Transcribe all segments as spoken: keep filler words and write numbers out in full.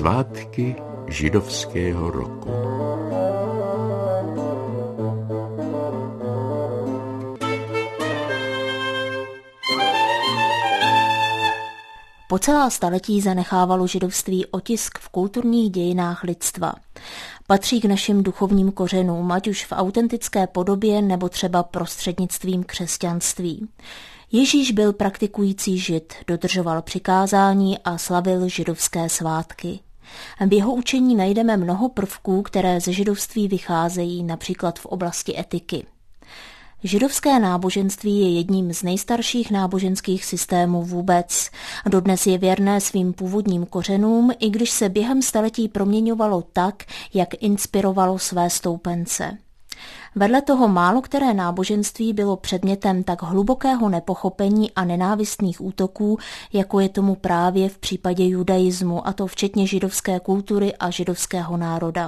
Svátky židovského roku. Po celá staletí zanechávalo židovství otisk v kulturních dějinách lidstva. Patří k našim duchovním kořenům, ať už v autentické podobě nebo třeba prostřednictvím křesťanství. Ježíš byl praktikující žid, dodržoval přikázání a slavil židovské svátky. V jeho učení najdeme mnoho prvků, které ze židovství vycházejí, například v oblasti etiky. Židovské náboženství je jedním z nejstarších náboženských systémů vůbec. Dodnes je věrné svým původním kořenům, i když se během staletí proměňovalo tak, jak inspirovalo své stoupence. Vedle toho málo které náboženství bylo předmětem tak hlubokého nepochopení a nenávistných útoků, jako je tomu právě v případě judaismu, a to včetně židovské kultury a židovského národa.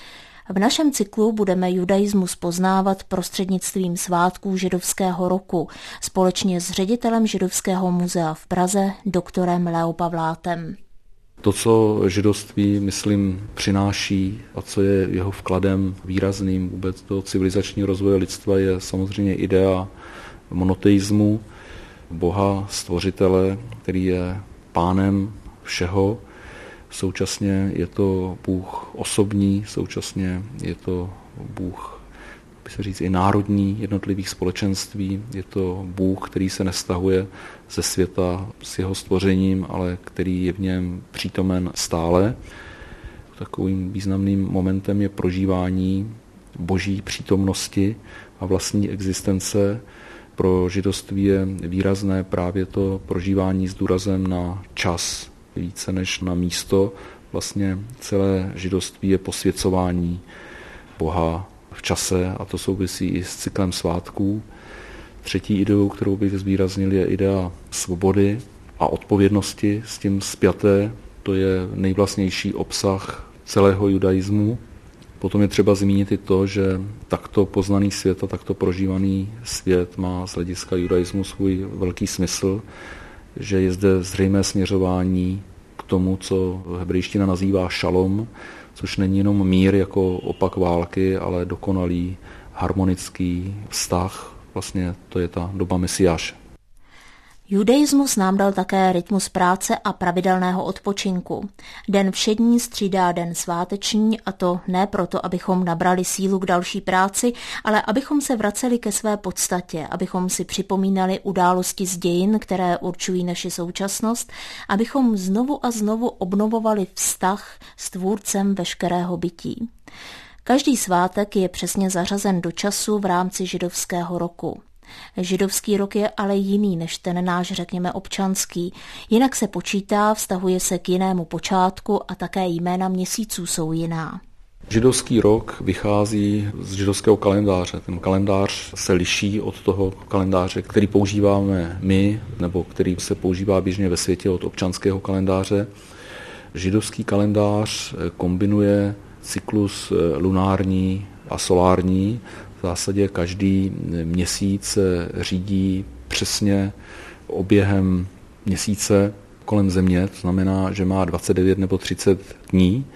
V našem cyklu budeme judaismus poznávat prostřednictvím svátků židovského roku společně s ředitelem Židovského muzea v Praze, doktorem Leo Pavlátem. To, co židovství, myslím, přináší a co je jeho vkladem výrazným vůbec do civilizačního rozvoje lidstva, je samozřejmě idea monoteismu, Boha, stvořitele, který je pánem všeho. Současně je to Bůh osobní, současně je to Bůh, by se říct, i národní jednotlivých společenství. Je to Bůh, který se nestahuje ze světa s jeho stvořením, ale který je v něm přítomen stále. Takovým významným momentem je prožívání boží přítomnosti a vlastní existence. Pro židovství je výrazné právě to prožívání s důrazem na čas, více než na místo. Vlastně celé židovství je posvěcování Boha v čase a to souvisí i s cyklem svátků. Třetí ideou, kterou bych zvýraznil, je idea svobody a odpovědnosti s tím spjaté. To je nejvlastnější obsah celého judaismu. Potom je třeba zmínit i to, že takto poznaný svět a takto prožívaný svět má z hlediska judaismu svůj velký smysl, že je zde zřejmé směřování k tomu, co hebrejština nazývá šalom, což není jenom mír jako opak války, ale dokonalý harmonický vztah. Vlastně to je ta doba Mesiáše. Judaismus nám dal také rytmus práce a pravidelného odpočinku. Den všední střídá den sváteční, a to ne proto, abychom nabrali sílu k další práci, ale abychom se vraceli ke své podstatě, abychom si připomínali události z dějin, které určují naši současnost, abychom znovu a znovu obnovovali vztah s tvůrcem veškerého bytí. Každý svátek je přesně zařazen do času v rámci židovského roku. Židovský rok je ale jiný než ten náš, řekněme, občanský. Jinak se počítá, vztahuje se k jinému počátku a také jména měsíců jsou jiná. Židovský rok vychází z židovského kalendáře. Ten kalendář se liší od toho kalendáře, který používáme my, nebo který se používá běžně ve světě, od občanského kalendáře. Židovský kalendář kombinuje cyklus lunární a solární. V zásadě každý měsíc řídí přesně oběhem měsíce kolem Země, to znamená, že má dvacet devět nebo třicet dní.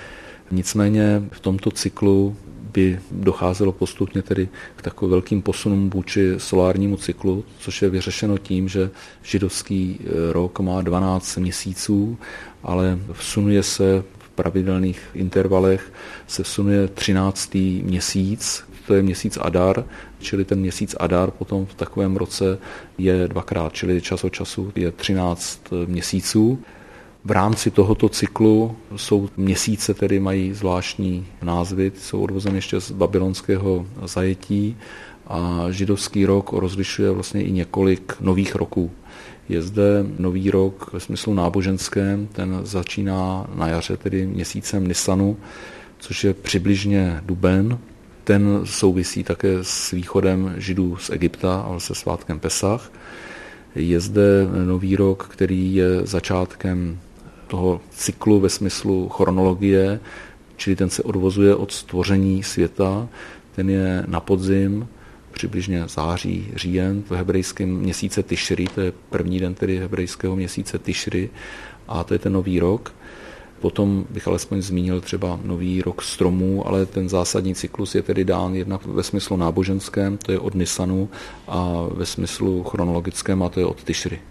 Nicméně v tomto cyklu by docházelo postupně tedy k takovým velkým posunům vůči solárnímu cyklu, což je vyřešeno tím, že židovský rok má dvanáct měsíců, ale vsunuje se v pravidelných intervalech, se vsunuje třináctý měsíc, to je měsíc Adar, čili ten měsíc Adar potom v takovém roce je dvakrát, čili čas od času je třináct měsíců. V rámci tohoto cyklu jsou měsíce, tedy mají zvláštní názvy, jsou odvozeny ještě z babylonského zajetí a židovský rok rozlišuje vlastně i několik nových roků. Je zde nový rok ve smyslu náboženském, ten začíná na jaře, tedy měsícem Nisanu, což je přibližně duben. Ten souvisí také s východem Židů z Egypta, ale se svátkem Pesach. Je zde nový rok, který je začátkem toho cyklu ve smyslu chronologie, čili ten se odvozuje od stvoření světa. Ten je na podzim, přibližně září, říjen, v hebrejském měsíce Tišri, to je první den tedy hebrejského měsíce Tišri, a to je ten nový rok. Potom bych alespoň zmínil třeba nový rok stromů, ale ten zásadní cyklus je tedy dán jednak ve smyslu náboženském, to je od Nisanu, a ve smyslu chronologickém, a to je od Tišry.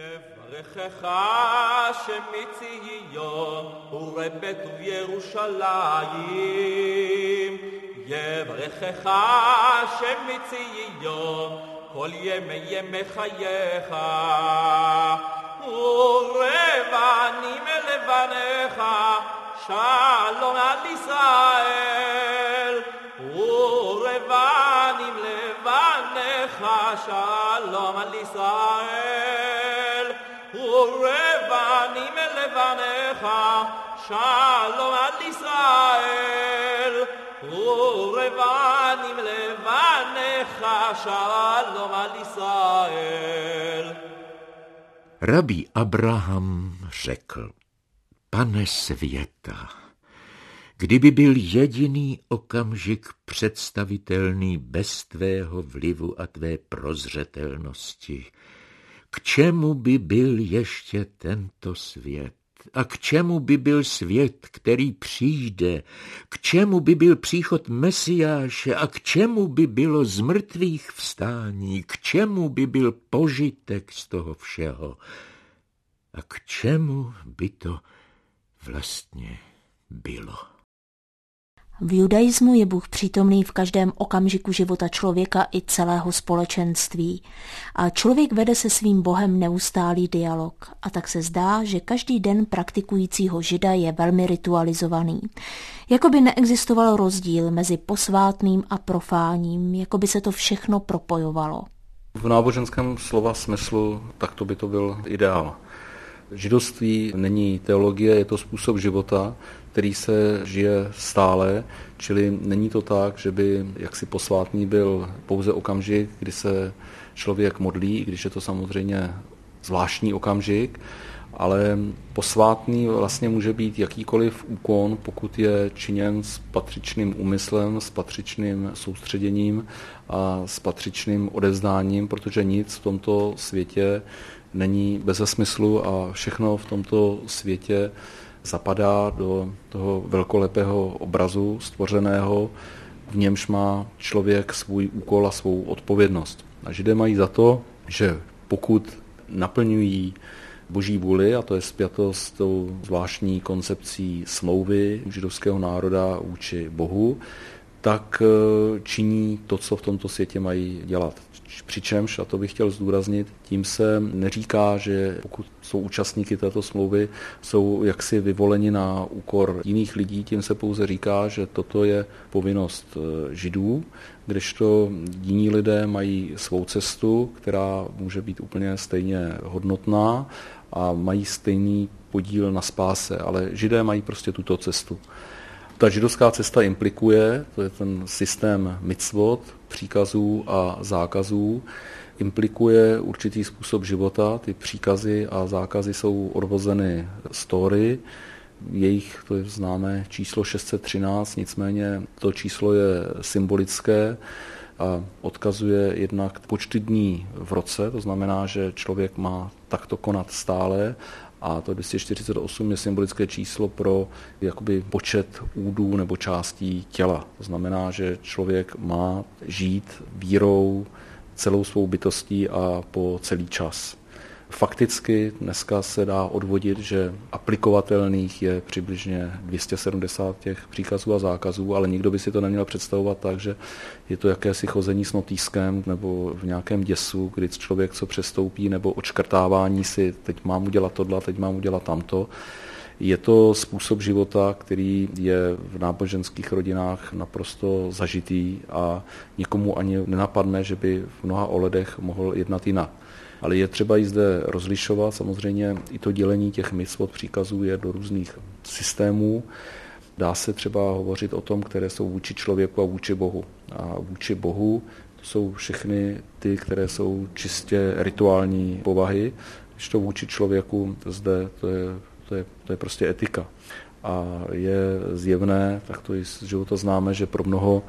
כל ימי ימי חייך ורבנים לבניך שלום על ישראל ורבנים לבניך שלום על ישראל ורבנים לבניך שלום על ישראל ורבנים לבניך שלום על ישראל. Rabí Abraham řekl: Pane světa, kdyby byl jediný okamžik představitelný bez tvého vlivu a tvé prozřetelnosti, k čemu by byl ještě tento svět? A k čemu by byl svět, který přijde? K čemu by byl příchod Mesiáše? A k čemu by bylo z mrtvých vstání? K čemu by byl požitek z toho všeho? A k čemu by to vlastně bylo? V judaismu je Bůh přítomný v každém okamžiku života člověka i celého společenství. A člověk vede se svým Bohem neustálý dialog. A tak se zdá, že každý den praktikujícího žida je velmi ritualizovaný. Jakoby neexistoval rozdíl mezi posvátným a profáním, jako by se to všechno propojovalo. V náboženském slova smyslu takto by to byl ideál. Židovství není teologie, je to způsob života, který se žije stále, čili není to tak, že by jaksi posvátný byl pouze okamžik, kdy se člověk modlí, i když je to samozřejmě zvláštní okamžik, ale posvátný vlastně může být jakýkoliv úkon, pokud je činěn s patřičným úmyslem, s patřičným soustředěním a s patřičným odevzdáním, protože nic v tomto světě není beze smyslu a všechno v tomto světě zapadá do toho velkolepého obrazu stvořeného, v němž má člověk svůj úkol a svou odpovědnost. A Židé mají za to, že pokud naplňují Boží vůli, a to je spjato s tou zvláštní koncepcí smlouvy židovského národa vůči Bohu, tak činí to, co v tomto světě mají dělat. Přičemž, a to bych chtěl zdůraznit, tím se neříká, že pokud jsou účastníky této smlouvy, jsou jaksi vyvoleni na úkor jiných lidí, tím se pouze říká, že toto je povinnost Židů, kdežto jiní lidé mají svou cestu, která může být úplně stejně hodnotná a mají stejný podíl na spáse, ale Židé mají prostě tuto cestu. Ta židovská cesta implikuje, to je ten systém micvot, příkazů a zákazů, implikuje určitý způsob života. Ty příkazy a zákazy jsou odvozeny z Tóry, jejich, to je známé číslo šest set třináct, nicméně to číslo je symbolické a odkazuje jednak počty dní v roce, to znamená, že člověk má takto konat stále, a to dvě stě čtyřicet osm je symbolické číslo pro jakoby počet údů nebo částí těla. To znamená, že člověk má žít vírou celou svou bytostí a po celý čas. Fakticky dneska se dá odvodit, že aplikovatelných je přibližně dvě stě sedmdesát těch příkazů a zákazů, ale nikdo by si to neměl představovat tak, že je to jakési chození s notýskem nebo v nějakém děsu, kdy člověk co přestoupí, nebo odškrtávání si, teď mám udělat tohle, teď mám udělat tamto. Je to způsob života, který je v náboženských rodinách naprosto zažitý a nikomu ani nenapadne, že by v mnoha ohledech mohl jednat jinak. Ale je třeba i zde rozlišovat, samozřejmě i to dělení těch micvot příkazů je do různých systémů. Dá se třeba hovořit o tom, které jsou vůči člověku a vůči Bohu. A vůči Bohu to jsou všechny ty, které jsou čistě rituální povahy, když to vůči člověku zde to je, to je, to je prostě etika. A je zjevné, tak to i z života známe, že pro mnoho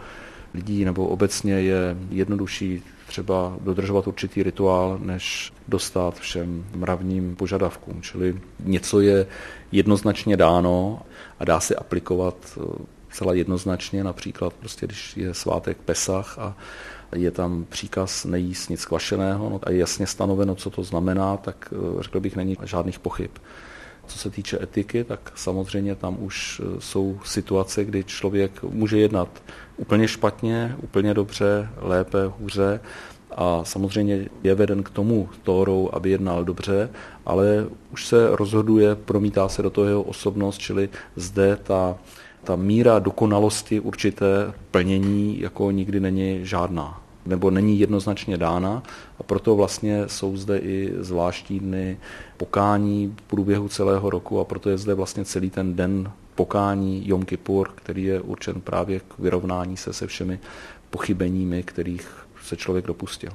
lidí nebo obecně je jednodušší třeba dodržovat určitý rituál, než dostat všem mravním požadavkům. Čili něco je jednoznačně dáno a dá se aplikovat celá jednoznačně, například prostě, když je svátek Pesach a je tam příkaz nejíst nic kvašeného no a je jasně stanoveno, co to znamená, tak řekl bych, není žádných pochyb. Co se týče etiky, tak samozřejmě tam už jsou situace, kdy člověk může jednat úplně špatně, úplně dobře, lépe, hůře a samozřejmě je veden k tomu Tórou, aby jednal dobře, ale už se rozhoduje, promítá se do toho jeho osobnost, čili zde ta, ta míra dokonalosti určité plnění jako nikdy není žádná, nebo není jednoznačně dána a proto vlastně jsou zde i zvláštní dny pokání v průběhu celého roku a proto je zde vlastně celý ten den pokání Jom Kipur, který je určen právě k vyrovnání se se všemi pochybeními, kterých se člověk dopustil.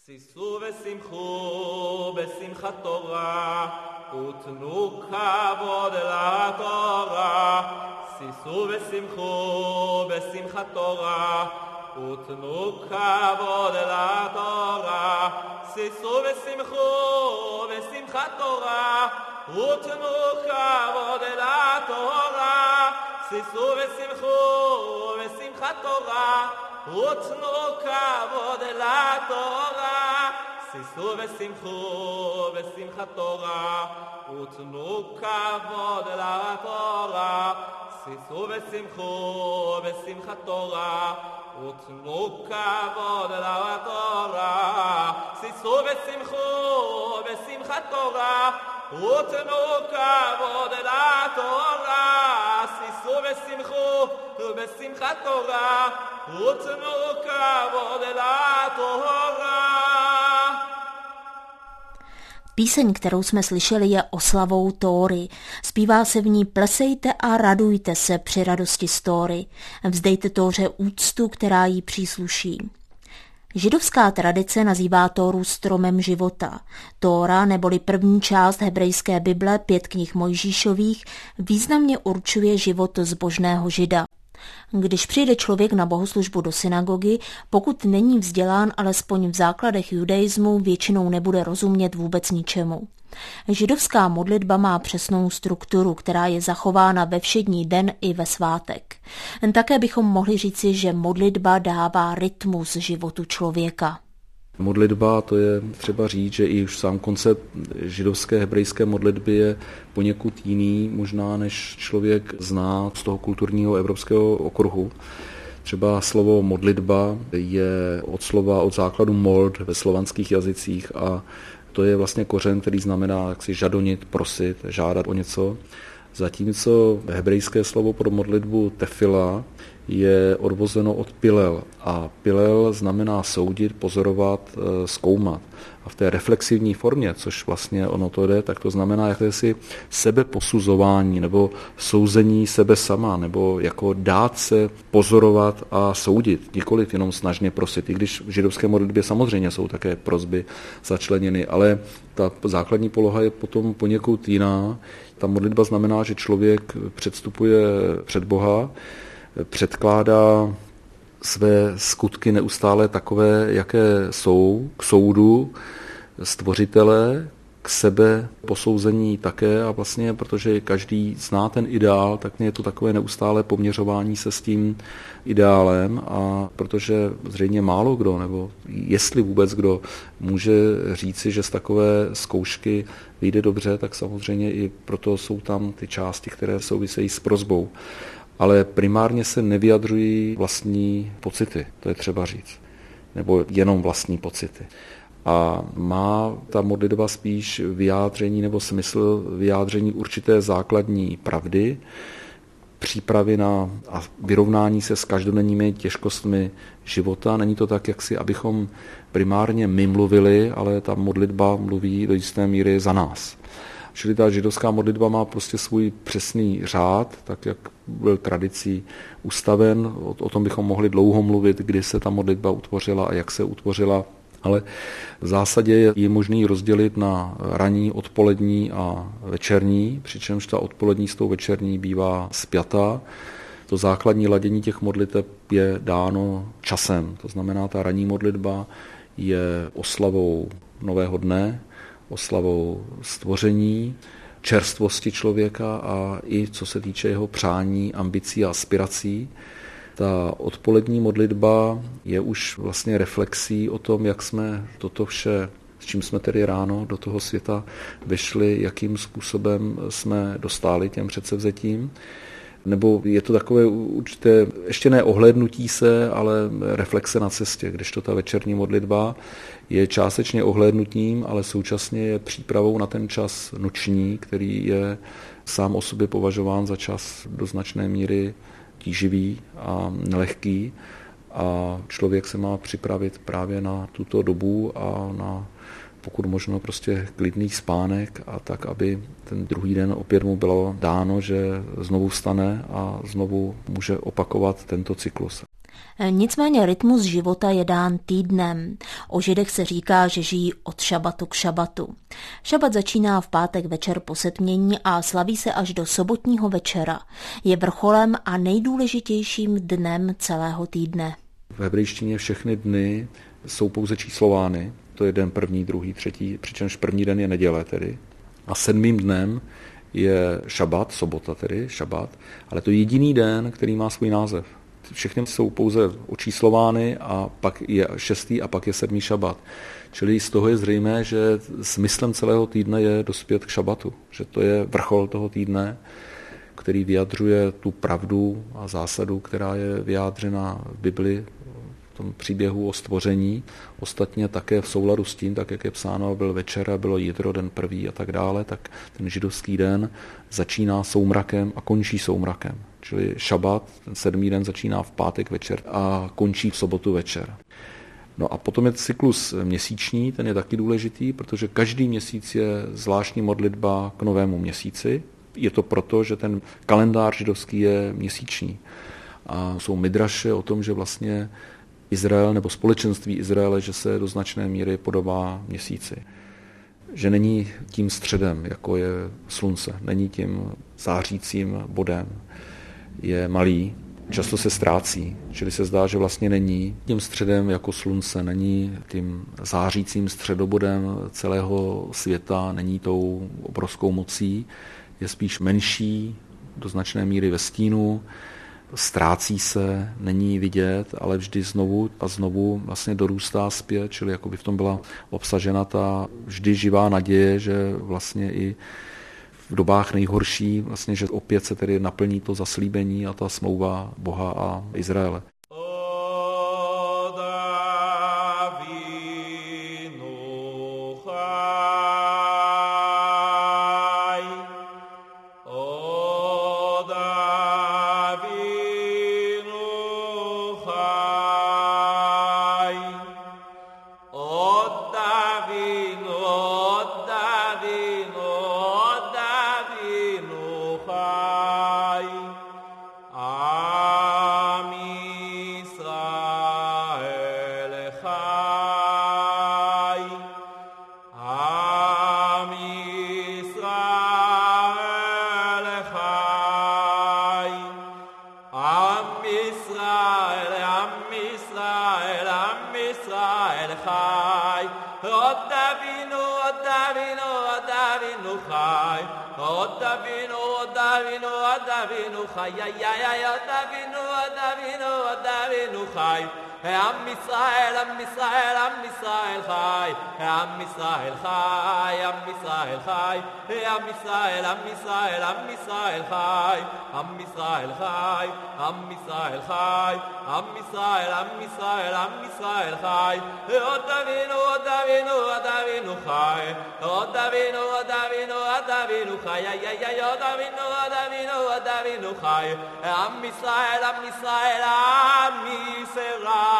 ותנו כבוד לתורה, שישו ושמחו בשמחת תורה, ותנו כבוד לתורה, שישו ושמחו בשמחת תורה, ותנו כבוד לתורה, שישו ושמחו בשמחת תורה, ותנו כבוד לתורה, שישו ושמחו בשמחת תורה, ותנו כבוד לתורה, שישו ושמחו בשמחת תורה, ותנו כבוד לתורה, שישו ושמחו בשמחת תורה, ותנו כבוד לתורה. Píseň, kterou jsme slyšeli, je oslavou Tóry. Zpívá se v ní plesejte a radujte se při radosti z Tóry. Vzdejte Tóře úctu, která jí přísluší. Židovská tradice nazývá Tóru stromem života. Tóra, neboli první část hebrejské Bible, pět knih Mojžíšových, významně určuje život zbožného Žida. Když přijde člověk na bohoslužbu do synagogy, pokud není vzdělán alespoň v základech judaismu, většinou nebude rozumět vůbec ničemu. Židovská modlitba má přesnou strukturu, která je zachována ve všední den i ve svátek. Také bychom mohli říci, že modlitba dává rytmus životu člověka. Modlitba, to je třeba říct, že i už sám koncept židovské hebrejské modlitby je poněkud jiný, možná než člověk zná z toho kulturního evropského okruhu. Třeba slovo modlitba je od slova, od základu mold ve slovanských jazycích a to je vlastně kořen, který znamená jak si žadonit, prosit, žádat o něco. Zatímco hebrejské slovo pro modlitbu tefila je odvozeno od pilel a pilel znamená soudit, pozorovat, zkoumat. A v té reflexivní formě, což vlastně ono to jde, tak to znamená jakési sebeposuzování nebo souzení sebe sama, nebo jako dát se pozorovat a soudit, nikoliv jenom snažně prosit. I když v židovské modlitbě samozřejmě jsou také prosby začleněny, ale ta základní poloha je potom poněkud jiná. Ta modlitba znamená, že člověk předstupuje před Boha, předkládá své skutky neustále takové, jaké jsou, k soudu stvořitele, k sebe posouzení také a vlastně, protože každý zná ten ideál, tak je to takové neustále poměřování se s tím ideálem a protože zřejmě málo kdo, nebo jestli vůbec kdo může říci, že z takové zkoušky vyjde dobře, tak samozřejmě i proto jsou tam ty části, které souvisejí s prosbou. Ale primárně se nevyjadřují vlastní pocity, to je třeba říct, nebo jenom vlastní pocity. A má ta modlitba spíš vyjádření nebo smysl vyjádření určité základní pravdy, přípravy na a vyrovnání se s každodenními těžkostmi života. Není to tak, jak si, abychom primárně my mluvili, ale ta modlitba mluví do jisté míry za nás. Čili ta židovská modlitba má prostě svůj přesný řád, tak jak byl tradicí ustaven. O, o tom bychom mohli dlouho mluvit, kdy se ta modlitba utvořila a jak se utvořila. Ale v zásadě je ji možný rozdělit na ranní, odpolední a večerní, přičemž ta odpolední s tou večerní bývá spjatá. To základní ladění těch modliteb je dáno časem. To znamená, ta ranní modlitba je oslavou nového dne, oslavou stvoření, čerstvosti člověka a i co se týče jeho přání, ambicí a aspirací. Ta odpolední modlitba je už vlastně reflexí o tom, jak jsme toto vše, s čím jsme tedy ráno do toho světa vešli, jakým způsobem jsme dostali těm předsevzetím. Nebo je to takové určité, ještě ne ohlédnutí se, ale reflexe na cestě, kdežto ta večerní modlitba je částečně ohlédnutím, ale současně je přípravou na ten čas noční, který je sám o sobě považován za čas do značné míry tíživý a nelehký a člověk se má připravit právě na tuto dobu a na pokud možno prostě klidný spánek a tak, aby ten druhý den opět mu bylo dáno, že znovu vstane a znovu může opakovat tento cyklus. Nicméně rytmus života je dán týdnem. O Židech se říká, že žijí od šabatu k šabatu. Šabat začíná v pátek večer po setmění a slaví se až do sobotního večera. Je vrcholem a nejdůležitějším dnem celého týdne. V hebrejštině všechny dny jsou pouze číslovány. To je den první, druhý, třetí, přičemž první den je neděle tedy. A sedmým dnem je šabat, sobota tedy, šabat, ale to je jediný den, který má svůj název. Všechny jsou pouze očíslovány a pak je šestý a pak je sedmý šabat. Čili z toho je zřejmé, že smyslem celého týdne je dospět k šabatu, že to je vrchol toho týdne, který vyjadřuje tu pravdu a zásadu, která je vyjádřena v Bibli, v tom příběhu o stvoření. Ostatně také v souladu s tím, tak jak je psáno, byl večer a bylo jitro, den první a tak dále, tak ten židovský den začíná soumrakem a končí soumrakem. Čili šabat, ten sedmý den začíná v pátek večer a končí v sobotu večer. No a potom je cyklus měsíční, ten je taky důležitý, protože každý měsíc je zvláštní modlitba k novému měsíci. Je to proto, že ten kalendář židovský je měsíční. A jsou midraše o tom, že vlastně Izrael nebo společenství Izraele, že se do značné míry podobá měsíci. Že není tím středem, jako je slunce, není tím zářícím bodem. Je malý, často se ztrácí, čili se zdá, že vlastně není tím středem jako slunce, není tím zářícím středobodem celého světa, není tou obrovskou mocí, je spíš menší, do značné míry ve stínu, ztrácí se, není vidět, ale vždy znovu a znovu vlastně dorůstá zpět, čili jako by v tom byla obsažena ta vždy živá naděje, že vlastně i v dobách nejhorší, vlastně, že opět se tedy naplní to zaslíbení a ta smlouva Boha a Izraele. Am Israel, Am Israel, Am Israel Chai, Am Israel Chai, Am Israel Chai, Am Israel, Am Israel, Am Israel Chai, Am Israel Chai, Am Israel Chai, Am Israel, Am Israel, Am Israel Chai, Od Avinu, Od Avinu, Od Avinu Chai, Od Avinu, Od Avinu, Od Avinu Chai, ay ay ay, Od Avinu, Od Avinu, Od Avinu Chai, Am Israel, Am Israel, Am Israel.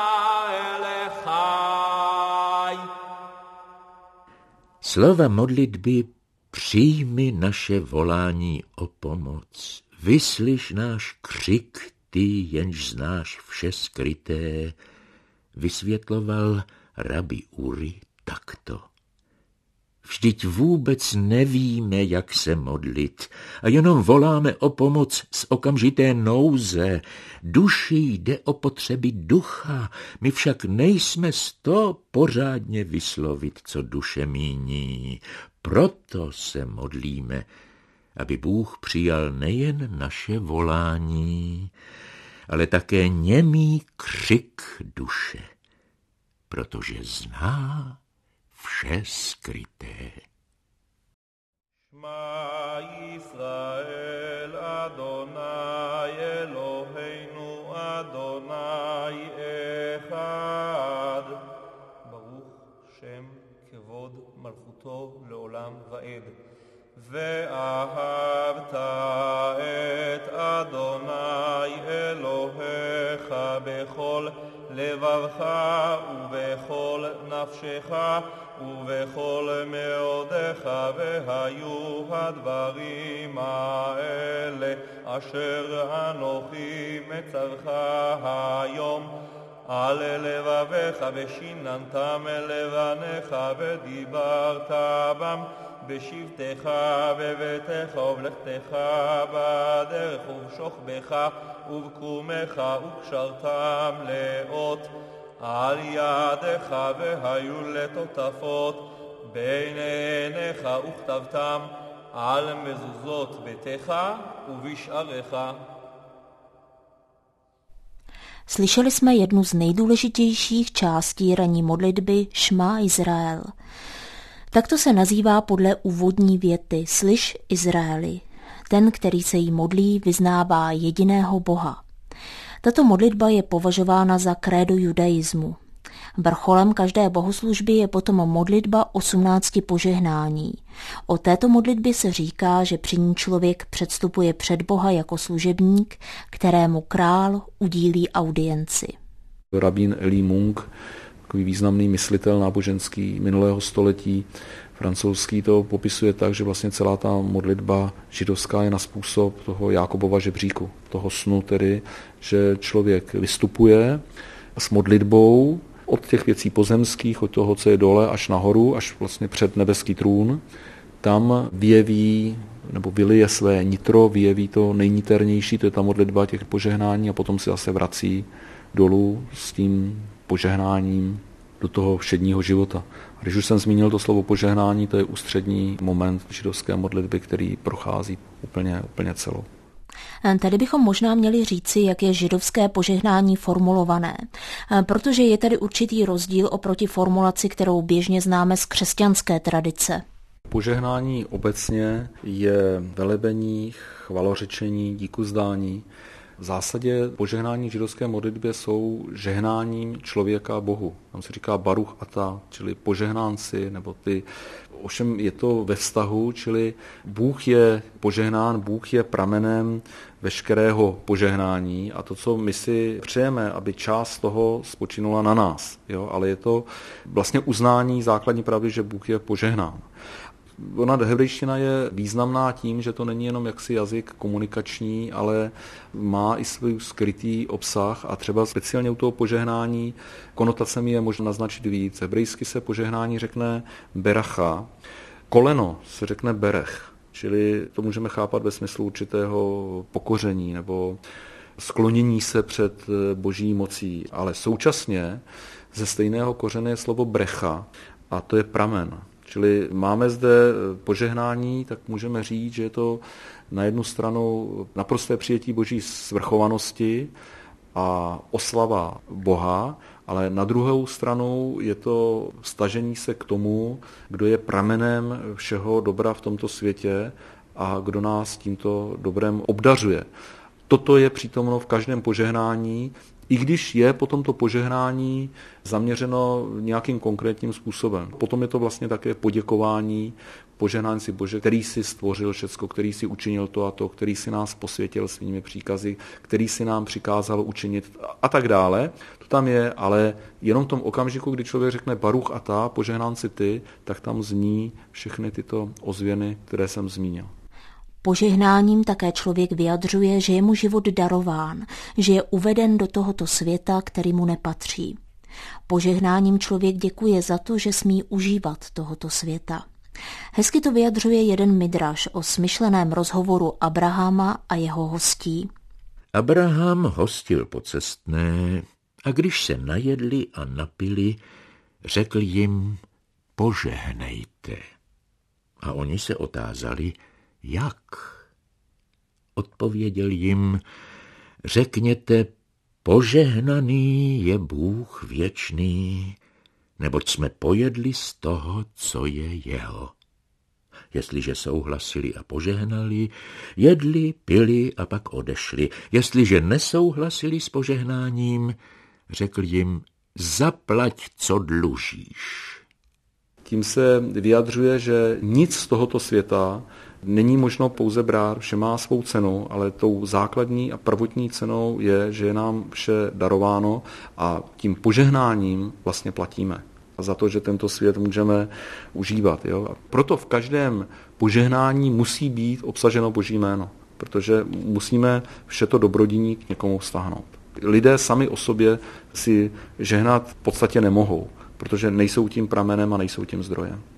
Slova modlitby přijmi naše volání o pomoc. Vyslyš náš křik, ty, jenž znáš vše skryté, vysvětloval rabi Uri takto. Vždyť vůbec nevíme, jak se modlit a jenom voláme o pomoc z okamžité nouze. Duši jde o potřeby ducha, my však nejsme z toho pořádně vyslovit, co duše míní. Proto se modlíme, aby Bůh přijal nejen naše volání, ale také němý křik duše, protože zná vše skryté. Shema Yisrael Adonai Eloheinu Adonai Echad Baruch Shem Kevod Malchuto Leolam Vaed Ve'ahavta et Adonai Elohecha bechol לבבך ובכל נפשך ובכל מאודך והיו הדברים האלה אשר אנוכי מצווך היום על לבבך ושיננתם לבניך ודיברת בם בשבתך בביתך ובלכתך בדרך ובשוכבך ובקומך וקשרתם לאות על ידך והיו לטוטפות בין עיניך וכתבתם על מזוזות ביתך ובשעריך. Slyšeli jsme jednu z nejdůležitějších částí ranní modlitby Šma Izrael. Takto se nazývá podle úvodní věty Slyš Izraeli. Ten, který se jí modlí, vyznává jediného Boha. Tato modlitba je považována za krédo judaismu. Vrcholem každé bohoslužby je potom modlitba osmnácti požehnání. O této modlitbě se říká, že při ní člověk předstupuje před Boha jako služebník, kterému král udílí audienci. Rabín Eli Munk, takový významný myslitel náboženský minulého století, francouzský, to popisuje tak, že vlastně celá ta modlitba židovská je na způsob toho Jákobova žebříku, toho snu tedy, že člověk vystupuje s modlitbou od těch věcí pozemských, od toho, co je dole, až nahoru, až vlastně před nebeský trůn. Tam vyjeví nebo vylije své nitro, vyjeví to nejniternější, to je ta modlitba těch požehnání a potom se zase vrací dolů s tím požehnáním do toho všedního života. A když už jsem zmínil to slovo požehnání, to je ústřední moment židovské modlitby, který prochází úplně, úplně celou. Tady bychom možná měli říci, jak je židovské požehnání formulované, protože je tady určitý rozdíl oproti formulaci, kterou běžně známe z křesťanské tradice. Požehnání obecně je velebení, chvalořečení, díkuzdání. V zásadě požehnání židovské modlitbě jsou žehnáním člověka Bohu. Tam se říká baruch ata, čili požehnán si, nebo ty. Ovšem je to ve vztahu, čili Bůh je požehnán, Bůh je pramenem veškerého požehnání a to, co my si přejeme, aby část toho spočinula na nás. Jo? Ale je to vlastně uznání základní pravdy, že Bůh je požehnán. Ona hebrejština je významná tím, že to není jenom jaksi jazyk komunikační, ale má i svůj skrytý obsah a třeba speciálně u toho požehnání konotacemi je možno naznačit víc. Hebrejsky se požehnání řekne beracha, koleno se řekne berech, čili to můžeme chápat ve smyslu určitého pokoření nebo sklonění se před boží mocí, ale současně ze stejného kořene je slovo brecha a to je pramen. Čili máme zde požehnání, tak můžeme říct, že je to na jednu stranu naprosté přijetí boží svrchovanosti a oslava Boha, ale na druhou stranu je to stažení se k tomu, kdo je pramenem všeho dobra v tomto světě a kdo nás tímto dobrem obdařuje. Toto je přítomno v každém požehnání, i když je potom to požehnání zaměřeno nějakým konkrétním způsobem. Potom je to vlastně také poděkování, požehnání si Bože, který si stvořil všecko, který si učinil to a to, který si nás posvětil svými příkazy, který si nám přikázal učinit a tak dále. To tam je, ale jenom v tom okamžiku, kdy člověk řekne baruch ata, požehnán si ty, tak tam zní všechny tyto ozvěny, které jsem zmínil. Požehnáním také člověk vyjadřuje, že je mu život darován, že je uveden do tohoto světa, který mu nepatří. Požehnáním člověk děkuje za to, že smí užívat tohoto světa. Hezky to vyjadřuje jeden midraš o smyšleném rozhovoru Abrahama a jeho hostí. Abraham hostil pocestné a když se najedli a napili, řekl jim, požehnejte. A oni se otázali, jak? Odpověděl jim, řekněte, požehnaný je Bůh věčný, neboť jsme pojedli z toho, co je jeho. Jestliže souhlasili a požehnali, jedli, pili a pak odešli. Jestliže nesouhlasili s požehnáním, řekl jim, zaplať, co dlužíš. Tím se vyjadřuje, že nic z tohoto světa není možno pouze brát, vše má svou cenu, ale tou základní a prvotní cenou je, že je nám vše darováno a tím požehnáním vlastně platíme za to, že tento svět můžeme užívat. Jo? A proto v každém požehnání musí být obsaženo Boží jméno, protože musíme vše to dobrodiní k někomu vztáhnout. Lidé sami o sobě si žehnat v podstatě nemohou, protože nejsou tím pramenem a nejsou tím zdrojem.